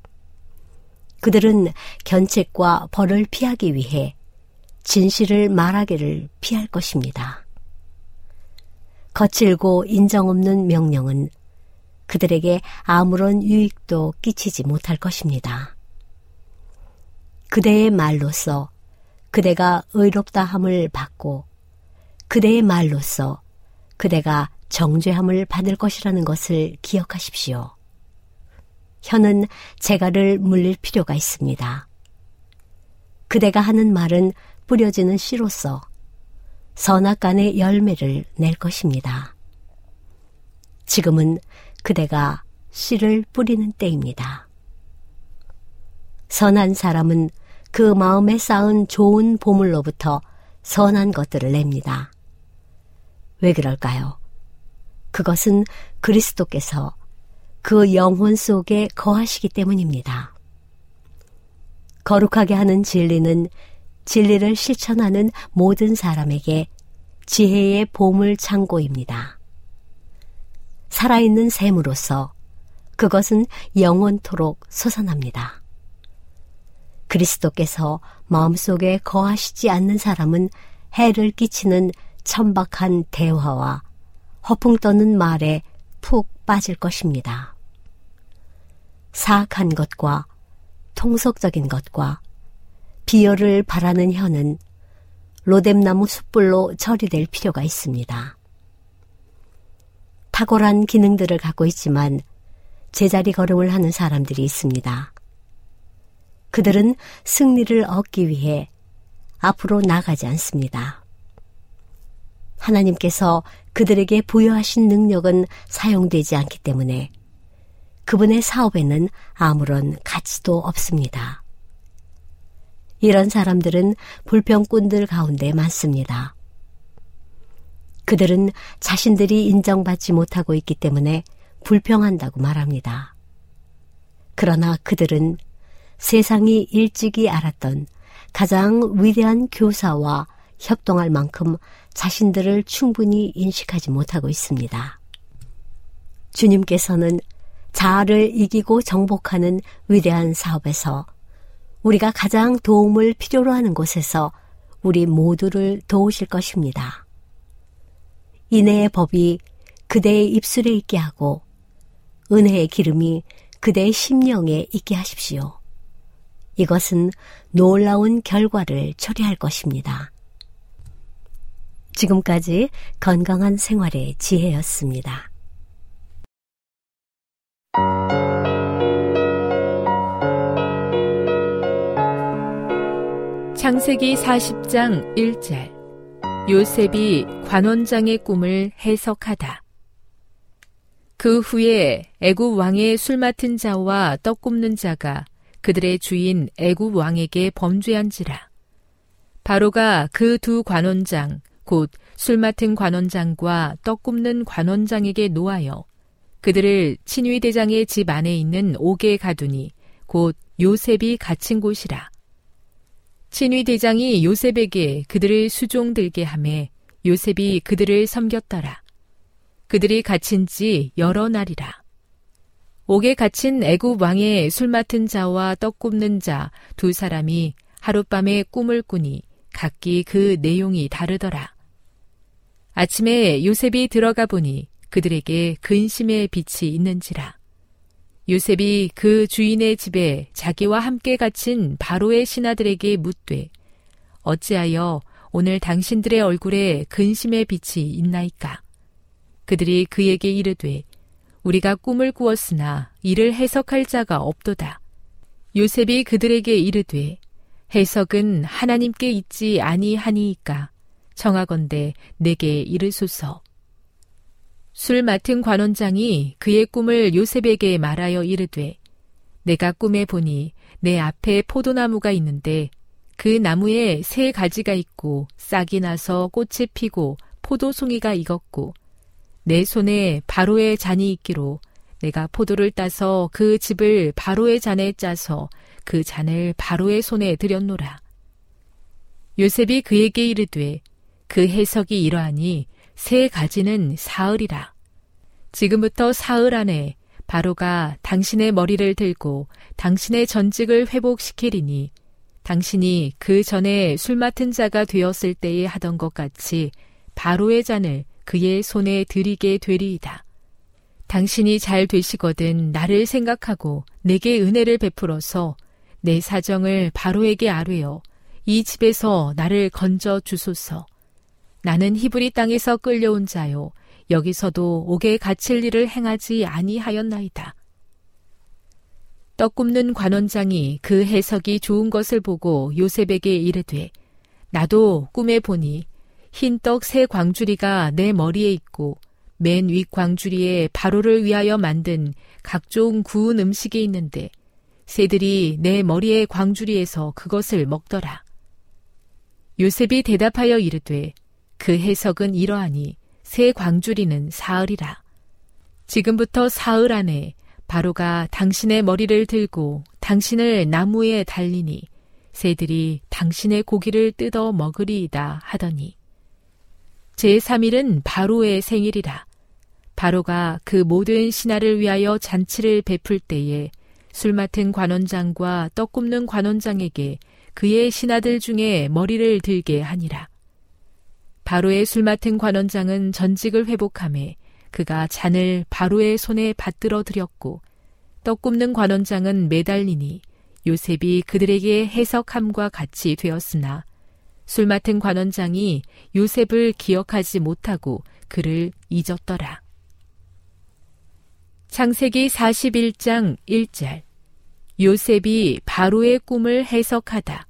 그들은 견책과 벌을 피하기 위해 진실을 말하기를 피할 것입니다. 거칠고 인정 없는 명령은 그들에게 아무런 유익도 끼치지 못할 것입니다. 그대의 말로써 그대가 의롭다함을 받고 그대의 말로써 그대가 정죄함을 받을 것이라는 것을 기억하십시오. 혀는 재갈을 물릴 필요가 있습니다. 그대가 하는 말은 뿌려지는 씨로서 선악간의 열매를 낼 것입니다. 지금은 그대가 씨를 뿌리는 때입니다. 선한 사람은 그 마음에 쌓은 좋은 보물로부터 선한 것들을 냅니다. 왜 그럴까요? 그것은 그리스도께서 그 영혼 속에 거하시기 때문입니다. 거룩하게 하는 진리는 진리를 실천하는 모든 사람에게 지혜의 보물 창고입니다. 살아있는 샘으로서 그것은 영원토록 솟아납니다. 그리스도께서 마음속에 거하시지 않는 사람은 해를 끼치는 천박한 대화와 허풍 떠는 말에 푹 빠질 것입니다. 사악한 것과 통속적인 것과 비열을 바라는 혀는 로뎀나무 숯불로 처리될 필요가 있습니다. 탁월한 기능들을 갖고 있지만 제자리 걸음을 하는 사람들이 있습니다. 그들은 승리를 얻기 위해 앞으로 나가지 않습니다. 하나님께서 그들에게 부여하신 능력은 사용되지 않기 때문에 그분의 사업에는 아무런 가치도 없습니다. 이런 사람들은 불평꾼들 가운데 많습니다. 그들은 자신들이 인정받지 못하고 있기 때문에 불평한다고 말합니다. 그러나 그들은 세상이 일찍이 알았던 가장 위대한 교사와 협동할 만큼 자신들을 충분히 인식하지 못하고 있습니다. 주님께서는 자아를 이기고 정복하는 위대한 사업에서 우리가 가장 도움을 필요로 하는 곳에서 우리 모두를 도우실 것입니다. 인애의 법이 그대의 입술에 있게 하고 은혜의 기름이 그대의 심령에 있게 하십시오. 이것은 놀라운 결과를 초래할 것입니다. 지금까지 건강한 생활의 지혜였습니다. 창세기 40장 1절 요셉이 관원장의 꿈을 해석하다. 그 후에 애굽 왕의 술 맡은 자와 떡 굽는 자가 그들의 주인 애굽 왕에게 범죄한지라. 바로가 그 두 관원장 곧 술 맡은 관원장과 떡 굽는 관원장에게 노하여 그들을 친위대장의 집 안에 있는 옥에 가두니 곧 요셉이 갇힌 곳이라. 친위대장이 요셉에게 그들을 수종들게 하매 요셉이 그들을 섬겼더라. 그들이 갇힌 지 여러 날이라. 옥에 갇힌 애굽 왕의 술 맡은 자와 떡 굽는 자 두 사람이 하룻밤에 꿈을 꾸니 각기 그 내용이 다르더라. 아침에 요셉이 들어가 보니 그들에게 근심의 빛이 있는지라. 요셉이 그 주인의 집에 자기와 함께 갇힌 바로의 신하들에게 묻되 어찌하여 오늘 당신들의 얼굴에 근심의 빛이 있나이까? 그들이 그에게 이르되 우리가 꿈을 꾸었으나 이를 해석할 자가 없도다. 요셉이 그들에게 이르되 해석은 하나님께 있지 아니하니이까 청하건대 내게 이르소서. 술 맡은 관원장이 그의 꿈을 요셉에게 말하여 이르되 내가 꿈에 보니 내 앞에 포도나무가 있는데 그 나무에 세 가지가 있고 싹이 나서 꽃이 피고 포도송이가 익었고 내 손에 바로의 잔이 있기로 내가 포도를 따서 그 즙을 바로의 잔에 짜서 그 잔을 바로의 손에 들였노라. 요셉이 그에게 이르되 그 해석이 이러하니 세 가지는 사흘이라. 지금부터 사흘 안에 바로가 당신의 머리를 들고 당신의 전직을 회복시키리니 당신이 그 전에 술 맡은 자가 되었을 때에 하던 것 같이 바로의 잔을 그의 손에 들이게 되리이다. 당신이 잘 되시거든 나를 생각하고 내게 은혜를 베풀어서 내 사정을 바로에게 아뢰어 이 집에서 나를 건져 주소서. 나는 히브리 땅에서 끌려온 자요 여기서도 옥에 갇힐 일을 행하지 아니하였나이다. 떡 굽는 관원장이 그 해석이 좋은 것을 보고 요셉에게 이르되 나도 꿈에 보니 흰떡 세 광주리가 내 머리에 있고 맨 윗 광주리에 바로를 위하여 만든 각종 구운 음식이 있는데 새들이 내 머리의 광주리에서 그것을 먹더라. 요셉이 대답하여 이르되 그 해석은 이러하니 새 광주리는 사흘이라. 지금부터 사흘 안에 바로가 당신의 머리를 들고 당신을 나무에 달리니 새들이 당신의 고기를 뜯어 먹으리이다 하더니 제3일은 바로의 생일이라. 바로가 그 모든 신하를 위하여 잔치를 베풀 때에 술 맡은 관원장과 떡 굽는 관원장에게 그의 신하들 중에 머리를 들게 하니라. 바로의 술 맡은 관원장은 전직을 회복하매 그가 잔을 바로의 손에 받들어 드렸고 떡 굽는 관원장은 매달리니 요셉이 그들에게 해석함과 같이 되었으나 술 맡은 관원장이 요셉을 기억하지 못하고 그를 잊었더라. 창세기 41장 1절. 요셉이 바로의 꿈을 해석하다.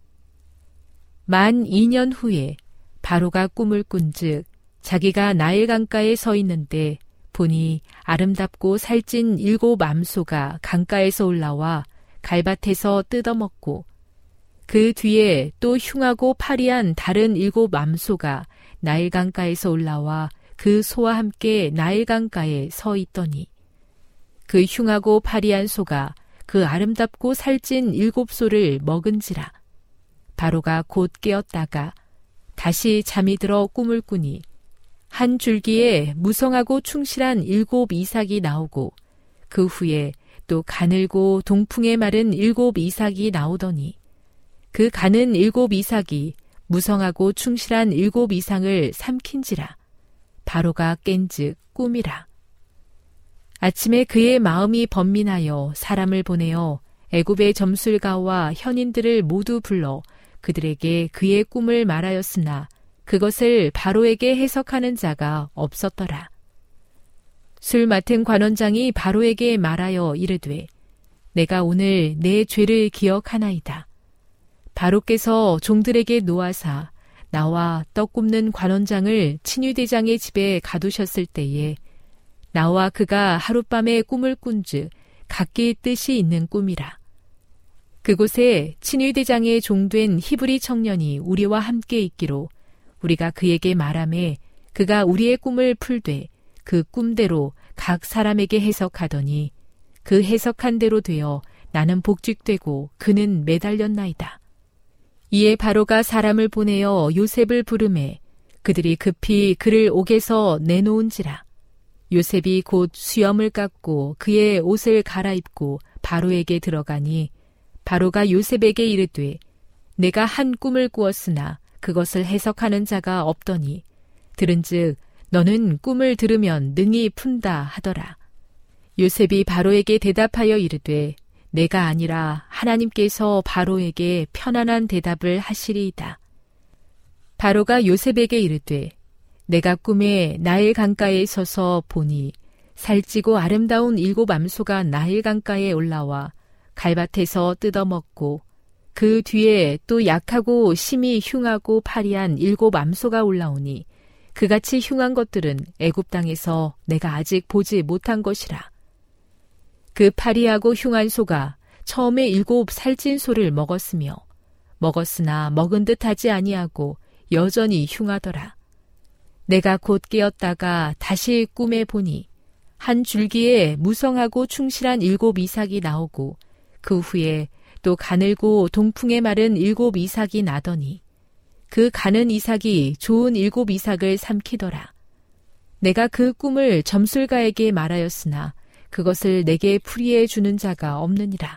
만 2년 후에 바로가 꿈을 꾼즉 자기가 나일 강가에 서 있는데 보니 아름답고 살찐 7 암소가 강가에서 올라와 갈밭에서 뜯어먹고 그 뒤에 또 흉하고 파리한 다른 7 암소가 나일 강가에서 올라와 그 소와 함께 나일 강가에 서 있더니 그 흉하고 파리한 소가 그 아름답고 살찐 7 소를 먹은지라. 바로가 곧 깨었다가 다시 잠이 들어 꿈을 꾸니 한 줄기에 무성하고 충실한 7 이삭이 나오고 그 후에 또 가늘고 동풍에 마른 7 이삭이 나오더니 그 가는 7 이삭이 무성하고 충실한 7 이삭을 삼킨지라. 바로가 깬즉 꿈이라. 아침에 그의 마음이 번민하여 사람을 보내어 애굽의 점술가와 현인들을 모두 불러 그들에게 그의 꿈을 말하였으나 그것을 바로에게 해석하는 자가 없었더라. 술 맡은 관원장이 바로에게 말하여 이르되 내가 오늘 내 죄를 기억하나이다. 바로께서 종들에게 놓아사 나와 떡 굽는 관원장을 친위대장의 집에 가두셨을 때에 나와 그가 하룻밤에 꿈을 꾼즉 각기 뜻이 있는 꿈이라. 그곳에 친위대장의 종된 히브리 청년이 우리와 함께 있기로 우리가 그에게 말하매 그가 우리의 꿈을 풀되 그 꿈대로 각 사람에게 해석하더니 그 해석한 대로 되어 나는 복직되고 그는 매달렸나이다. 이에 바로가 사람을 보내어 요셉을 부르매 그들이 급히 그를 옥에서 내놓은지라. 요셉이 곧 수염을 깎고 그의 옷을 갈아입고 바로에게 들어가니 바로가 요셉에게 이르되 내가 한 꿈을 꾸었으나 그것을 해석하는 자가 없더니 들은즉 너는 꿈을 들으면 능히 푼다 하더라. 요셉이 바로에게 대답하여 이르되 내가 아니라 하나님께서 바로에게 편안한 대답을 하시리이다. 바로가 요셉에게 이르되 내가 꿈에 나일 강가에 서서 보니 살찌고 아름다운 7 암소가 나일 강가에 올라와 갈밭에서 뜯어먹고 그 뒤에 또 약하고 심히 흉하고 파리한 7 암소가 올라오니 그같이 흉한 것들은 애굽 땅에서 내가 아직 보지 못한 것이라. 그 파리하고 흉한 소가 처음에 7 살찐 소를 먹었으며 먹었으나 먹은 듯 하지 아니하고 여전히 흉하더라. 내가 곧 깨었다가 다시 꿈에 보니 한 줄기에 무성하고 충실한 7 이삭이 나오고 그 후에 또 가늘고 동풍에 마른 7 이삭이 나더니 그 가는 이삭이 좋은 7 이삭을 삼키더라. 내가 그 꿈을 점술가에게 말하였으나 그것을 내게 풀이해 주는 자가 없느니라.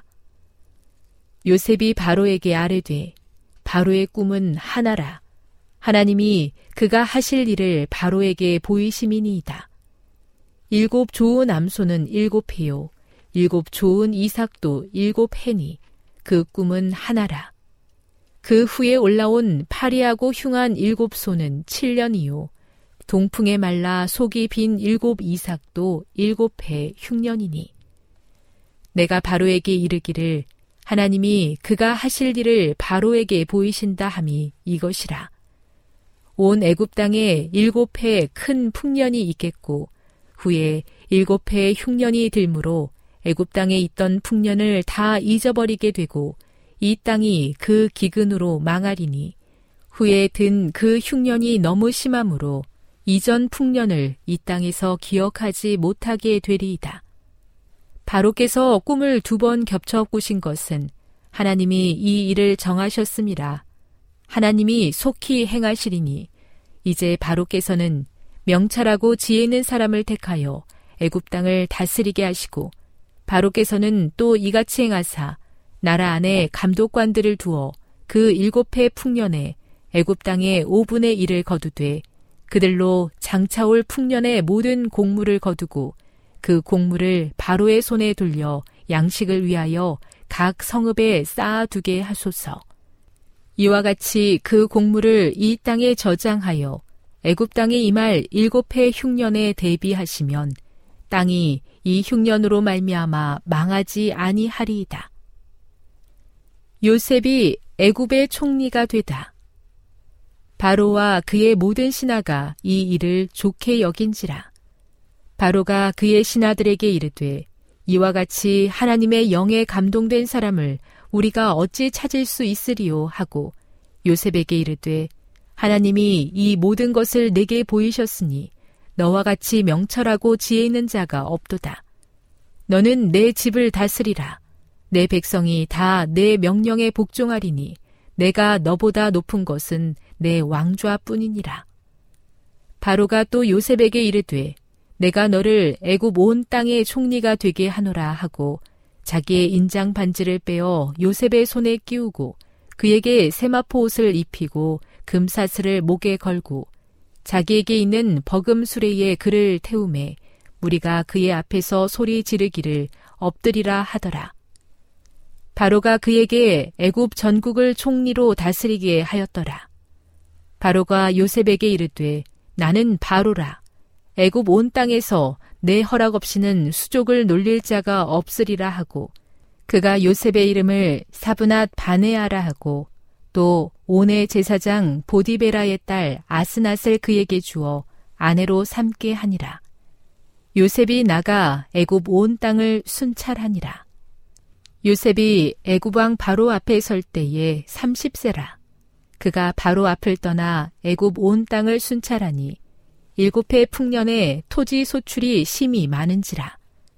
요셉이 바로에게 아뢰되 바로의 꿈은 하나라. 하나님이 그가 하실 일을 바로에게 보이심이니이다. 7 좋은 암소는 7 해요. 7 좋은 이삭도 7 해니 그 꿈은 하나라. 그 후에 올라온 파리하고 흉한 7 소는 7년이요. 동풍에 말라 속이 빈 7 이삭도 7해 흉년이니. 내가 바로에게 이르기를 하나님이 그가 하실 일을 바로에게 보이신다 함이 이것이라. 온 애굽 땅에 7해 큰 풍년이 있겠고 후에 7해 흉년이 들므로 애굽 땅에 있던 풍년을 다 잊어버리게 되고 이 땅이 그 기근으로 망하리니 후에 든 그 흉년이 너무 심함으로 이전 풍년을 이 땅에서 기억하지 못하게 되리이다. 바로께서 꿈을 2번 겹쳐 꾸신 것은 하나님이 이 일을 정하셨음이라. 하나님이 속히 행하시리니 이제 바로께서는 명철하고 지혜 있는 사람을 택하여 애굽 땅을 다스리게 하시고 바로께서는 또 이같이 행하사 나라 안에 감독관들을 두어 그 7해 풍년에 애굽 땅의 5분의 1을 거두되 그들로 장차올 풍년의 모든 곡물을 거두고 그 곡물을 바로의 손에 돌려 양식을 위하여 각 성읍에 쌓아두게 하소서. 이와 같이 그 곡물을 이 땅에 저장하여 애굽 땅에 임할 7해 흉년에 대비하시면 땅이 이 흉년으로 말미암아 망하지 아니하리이다. 요셉이 애굽의 총리가 되다. 바로와 그의 모든 신하가 이 일을 좋게 여긴지라. 바로가 그의 신하들에게 이르되 이와 같이 하나님의 영에 감동된 사람을 우리가 어찌 찾을 수 있으리요 하고 요셉에게 이르되 하나님이 이 모든 것을 내게 보이셨으니 너와 같이 명철하고 지혜 있는 자가 없도다. 너는 내 집을 다스리라. 내 백성이 다 내 명령에 복종하리니 내가 너보다 높은 것은 내 왕좌뿐이니라. 바로가 또 요셉에게 이르되 내가 너를 애굽 온 땅의 총리가 되게 하노라 하고 자기의 인장 반지를 빼어 요셉의 손에 끼우고 그에게 세마포 옷을 입히고 금사슬을 목에 걸고 자기에게 있는 버금 수레에 그를 태우매 무리가 그의 앞에서 소리 지르기를 엎드리라 하더라. 바로가 그에게 애굽 전국을 총리로 다스리게 하였더라. 바로가 요셉에게 이르되 나는 바로라. 애굽 온 땅에서 내 허락 없이는 수족을 놀릴 자가 없으리라 하고 그가 요셉의 이름을 사브낫 바네아라 하고 또 온의 제사장 보디베라의 딸 아스낫을 그에게 주어 아내로 삼게 하니라. 요셉이 나가 애굽 온 땅을 순찰하니라. 요셉이 애굽 왕 바로 앞에 설 때에 30세라. 그가 바로 앞을 떠나 애굽 온 땅을 순찰하니 7해 풍년에 토지 소출이 심히 많은지라.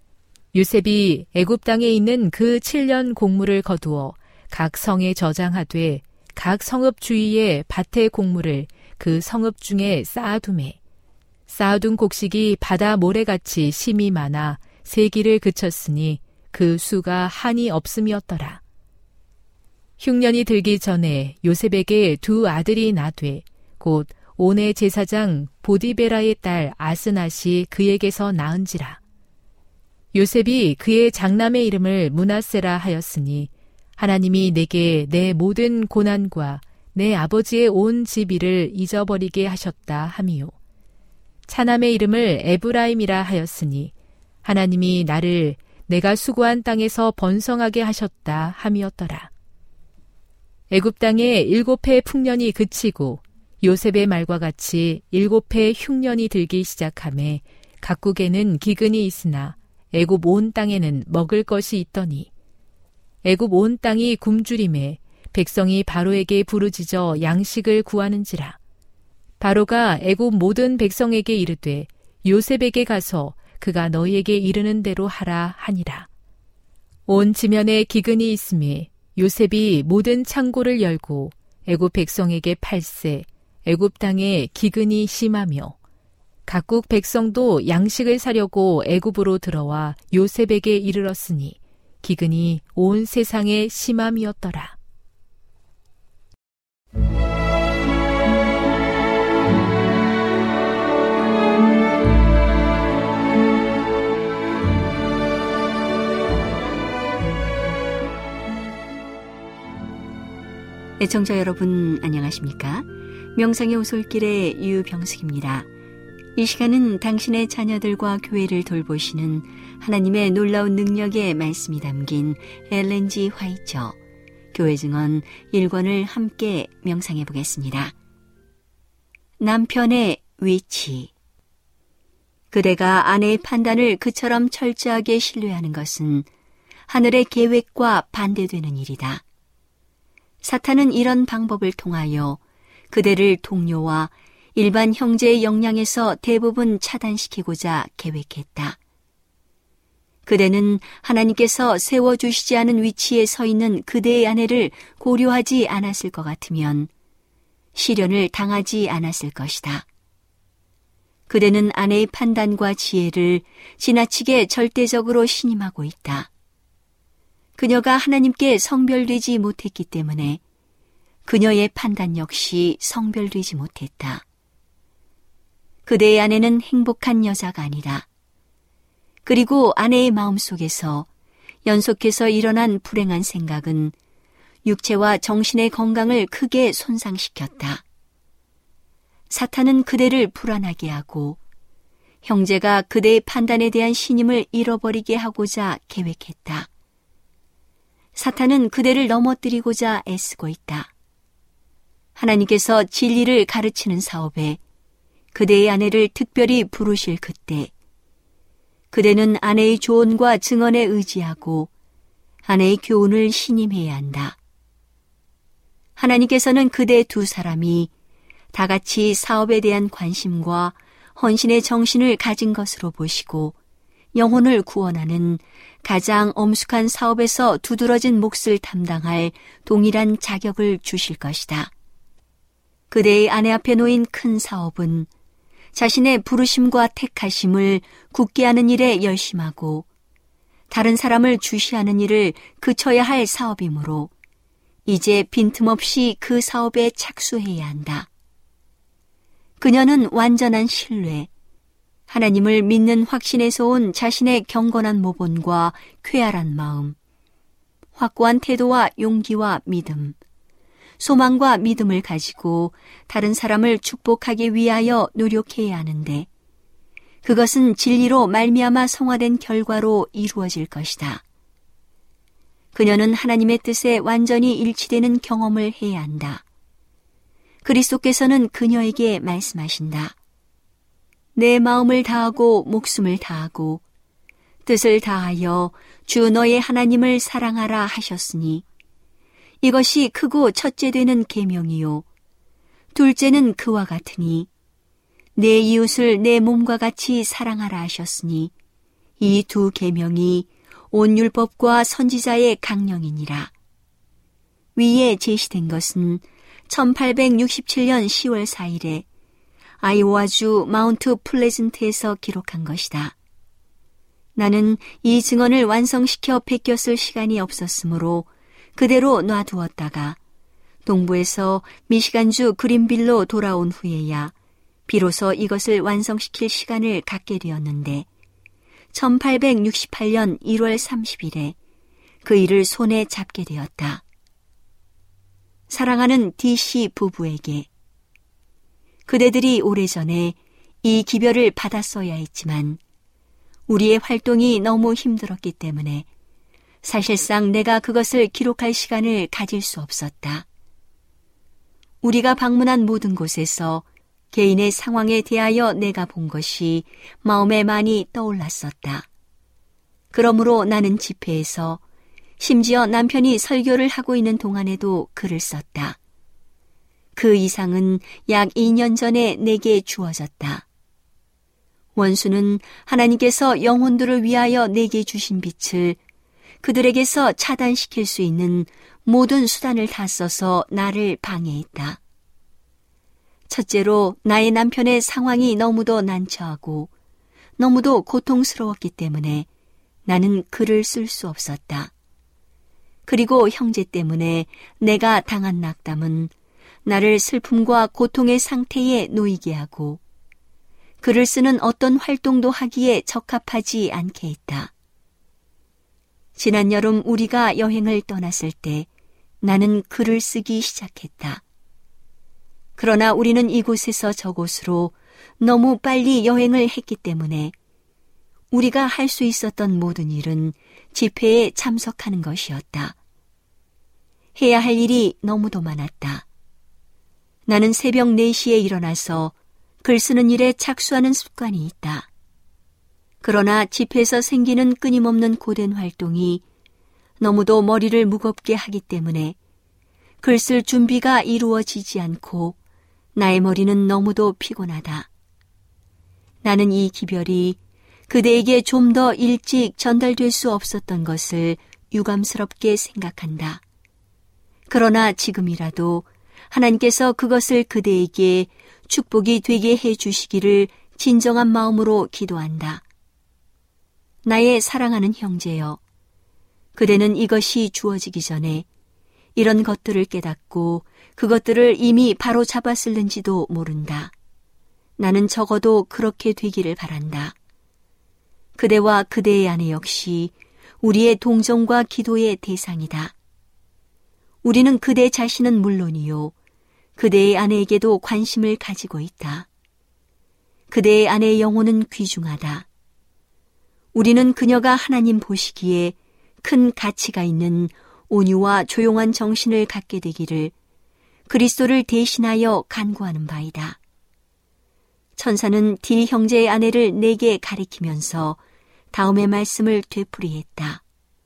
요셉이 애굽 땅에 있는 그 7년 곡물을 거두어 각 성에 저장하되 각 성읍 주위에 밭의 곡물을 그 성읍 중에 쌓아두매 쌓아둔 곡식이 바다 모래같이 심히 많아 세기를 그쳤으니 그 수가 한이 없음이었더라. 흉년이 들기 전에 요셉에게 2 아들이 나되 곧 온의 제사장 보디베라의 딸 아스낫이 그에게서 낳은지라. 요셉이 그의 장남의 이름을 므낫세라 하였으니 하나님이 내게 내 모든 고난과 내 아버지의 온 집일을 잊어버리게 하셨다 함이요. 차남의 이름을 에브라임이라 하였으니 하나님이 나를 내가 수고한 땅에서 번성하게 하셨다 함이었더라. 애굽 땅에 7해 풍년이 그치고 요셉의 말과 같이 7해 흉년이 들기 시작하매 각국에는 기근이 있으나 애굽 온 땅에는 먹을 것이 있더니 애굽 온 땅이 굶주림에 백성이 바로에게 부르짖어 양식을 구하는지라. 바로가 애굽 모든 백성에게 이르되 요셉에게 가서 그가 너희에게 이르는 대로 하라 하니라. 온 지면에 기근이 있음에 요셉이 모든 창고를 열고 애굽 백성에게 팔세 애굽 땅에 기근이 심하며 각국 백성도 양식을 사려고 애굽으로 들어와 요셉에게 이르렀으니 기근이 온 세상에 심함이었더라. 애청자 여러분 안녕하십니까? 명상의 오솔길의 유병숙입니다. 이 시간은 당신의 자녀들과 교회를 돌보시는 하나님의 놀라운 능력의 말씀이 담긴 엘렌 G. 화이처 교회 증언 1권을 함께 명상해 보겠습니다. 남편의 위치. 그대가 아내의 판단을 그처럼 철저하게 신뢰하는 것은 하늘의 계획과 반대되는 일이다. 사탄은 이런 방법을 통하여 그대를 동료와 일반 형제의 역량에서 대부분 차단시키고자 계획했다. 그대는 하나님께서 세워주시지 않은 위치에 서 있는 그대의 아내를 고려하지 않았을 것 같으면 시련을 당하지 않았을 것이다. 그대는 아내의 판단과 지혜를 지나치게 절대적으로 신임하고 있다. 그녀가 하나님께 성별되지 못했기 때문에 그녀의 판단 역시 성별되지 못했다. 그대의 아내는 행복한 여자가 아니라 그리고 아내의 마음속에서 연속해서 일어난 불행한 생각은 육체와 정신의 건강을 크게 손상시켰다. 사탄은 그대를 불안하게 하고 형제가 그대의 판단에 대한 신임을 잃어버리게 하고자 계획했다. 사탄은 그대를 넘어뜨리고자 애쓰고 있다. 하나님께서 진리를 가르치는 사업에 그대의 아내를 특별히 부르실 그때 그대는 아내의 조언과 증언에 의지하고 아내의 교훈을 신임해야 한다. 하나님께서는 그대 두 사람이 다 같이 사업에 대한 관심과 헌신의 정신을 가진 것으로 보시고 영혼을 구원하는 가장 엄숙한 사업에서 두드러진 몫을 담당할 동일한 자격을 주실 것이다. 그대의 아내 앞에 놓인 큰 사업은 자신의 부르심과 택하심을 굳게 하는 일에 열심하고 다른 사람을 주시하는 일을 그쳐야 할 사업이므로 이제 빈틈없이 그 사업에 착수해야 한다. 그녀는 완전한 신뢰, 하나님을 믿는 확신에서 온 자신의 경건한 모본과 쾌활한 마음, 확고한 태도와 용기와 믿음, 소망과 믿음을 가지고 다른 사람을 축복하기 위하여 노력해야 하는데 그것은 진리로 말미암아 성화된 결과로 이루어질 것이다. 그녀는 하나님의 뜻에 완전히 일치되는 경험을 해야 한다. 그리스도께서는 그녀에게 말씀하신다. 내 마음을 다하고 목숨을 다하고 뜻을 다하여 주 너의 하나님을 사랑하라 하셨으니 이것이 크고 첫째 되는 계명이요 둘째는 그와 같으니 내 이웃을 내 몸과 같이 사랑하라 하셨으니 이 두 계명이 온 율법과 선지자의 강령이니라. 위에 제시된 것은 1867년 10월 4일에 아이오와주 마운트 플레즌트에서 기록한 것이다. 나는 이 증언을 완성시켜 베꼈을 시간이 없었으므로 그대로 놔두었다가 동부에서 미시간주 그린빌로 돌아온 후에야 비로소 이것을 완성시킬 시간을 갖게 되었는데 1868년 1월 30일에 그 일을 손에 잡게 되었다. 사랑하는 DC 부부에게 그대들이 오래전에 이 기별을 받았어야 했지만 우리의 활동이 너무 힘들었기 때문에 사실상 내가 그것을 기록할 시간을 가질 수 없었다. 우리가 방문한 모든 곳에서 개인의 상황에 대하여 내가 본 것이 마음에 많이 떠올랐었다. 그러므로 나는 집회에서 심지어 남편이 설교를 하고 있는 동안에도 글을 썼다. 그 이상은 약 2년 전에 내게 주어졌다. 원수는 하나님께서 영혼들을 위하여 내게 주신 빛을 그들에게서 차단시킬 수 있는 모든 수단을 다 써서 나를 방해했다. 첫째로 나의 남편의 상황이 너무도 난처하고 너무도 고통스러웠기 때문에 나는 글을 쓸 수 없었다. 그리고 형제 때문에 내가 당한 낙담은 나를 슬픔과 고통의 상태에 놓이게 하고 글을 쓰는 어떤 활동도 하기에 적합하지 않게 했다. 지난 여름 우리가 여행을 떠났을 때 나는 글을 쓰기 시작했다. 그러나 우리는 이곳에서 저곳으로 너무 빨리 여행을 했기 때문에 우리가 할 수 있었던 모든 일은 집회에 참석하는 것이었다. 해야 할 일이 너무도 많았다. 나는 새벽 4시에 일어나서 글 쓰는 일에 착수하는 습관이 있다. 그러나 집에서 생기는 끊임없는 고된 활동이 너무도 머리를 무겁게 하기 때문에 글 쓸 준비가 이루어지지 않고 나의 머리는 너무도 피곤하다. 나는 이 기별이 그대에게 좀 더 일찍 전달될 수 없었던 것을 유감스럽게 생각한다. 그러나 지금이라도 하나님께서 그것을 그대에게 축복이 되게 해 주시기를 진정한 마음으로 기도한다. 나의 사랑하는 형제여, 그대는 이것이 주어지기 전에 이런 것들을 깨닫고 그것들을 이미 바로 잡았을는지도 모른다. 나는 적어도 그렇게 되기를 바란다. 그대와 그대의 아내 역시 우리의 동정과 기도의 대상이다. 우리는 그대 자신은 물론이요, 그대의 아내에게도 관심을 가지고 있다. 그대의 아내의 영혼은 귀중하다. 우리는 그녀가 하나님 보시기에 큰 가치가 있는 온유와 조용한 정신을 갖게 되기를 그리스도를 대신하여 간구하는 바이다. 천사는 딜 형제의 아내를 내게 가리키면서 다음의 말씀을 되풀이했다.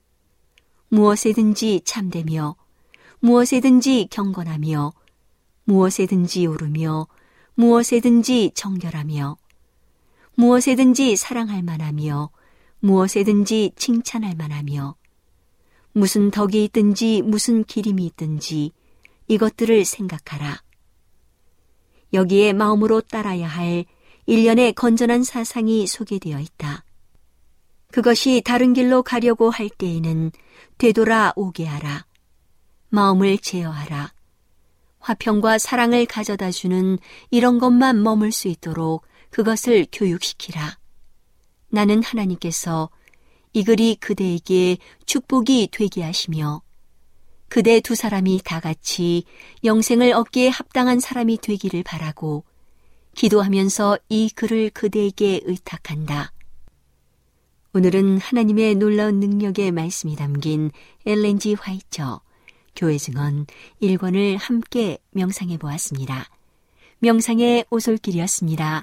무엇에든지 참되며 무엇에든지 경건하며 무엇에든지 오르며 무엇에든지 정결하며 무엇에든지 사랑할 만하며 무엇에든지 칭찬할 만하며 무슨 덕이 있든지 무슨 기림이 있든지 이것들을 생각하라. 여기에 마음으로 따라야 할 일련의 건전한 사상이 소개되어 있다. 그것이 다른 길로 가려고 할 때에는 되돌아 오게 하라. 마음을 제어하라. 화평과 사랑을 가져다주는 이런 것만 머물 수 있도록 그것을 교육시키라. 나는 하나님께서 이 글이 그대에게 축복이 되게 하시며 그대 두 사람이 다 같이 영생을 얻기에 합당한 사람이 되기를 바라고 기도하면서 이 글을 그대에게 의탁한다. 오늘은 하나님의 놀라운 능력의 말씀이 담긴 엘렌 G. 화이처 교회 증언 1권을 함께 명상해 보았습니다. 명상의 오솔길이었습니다.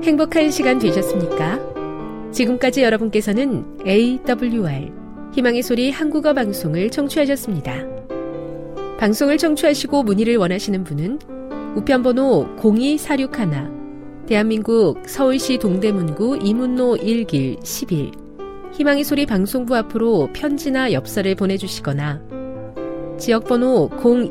행복한 시간 되셨습니까? 지금까지 여러분께서는 AWR 희망의 소리 한국어 방송을 청취하셨습니다. 방송을 청취하시고 문의를 원하시는 분은 우편번호 02461 대한민국 서울시 동대문구 이문로 1길 11 희망의 소리 방송부 앞으로 편지나 엽서를 보내주시거나 지역번호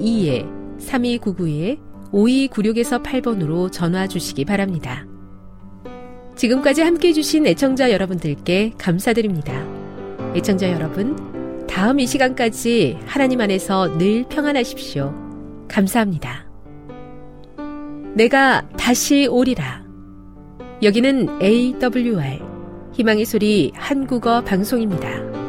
02-3299-5296에서 8번으로 전화 주시기 바랍니다. 지금까지 함께해 주신 애청자 여러분들께 감사드립니다. 애청자 여러분, 다음 이 시간까지 하나님 안에서 늘 평안하십시오. 감사합니다. 내가 다시 오리라. 여기는 AWR 희망의 소리 한국어 방송입니다.